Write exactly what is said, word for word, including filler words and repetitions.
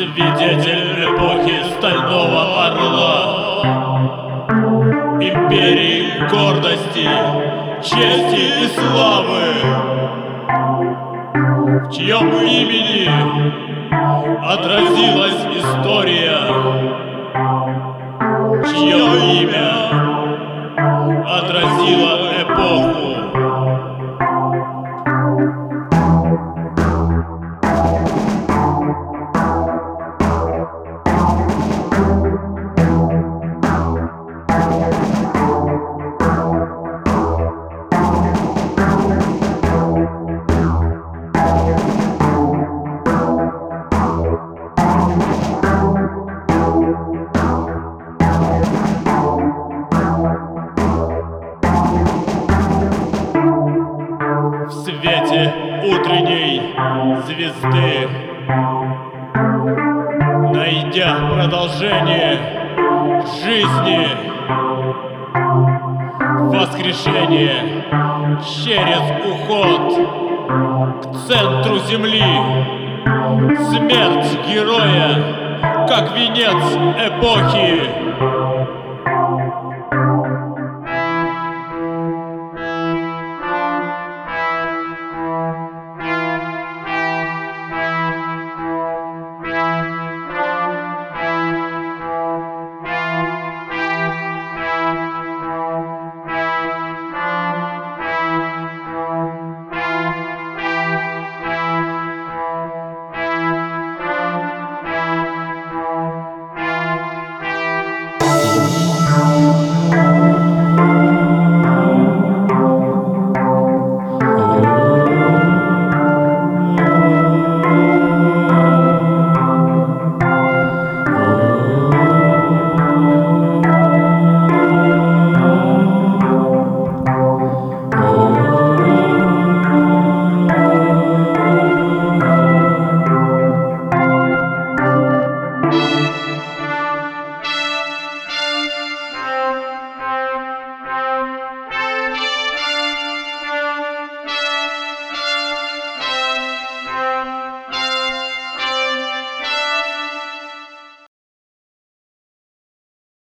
Свидетель эпохи Стального Орла, империи гордости, чести и славы, в чьем имени отразилась история, чье имя отразило эпоху. В свете утренней звезды, найдя продолжение жизни, воскрешение через уход к центру земли, смерть героя как венец эпохи.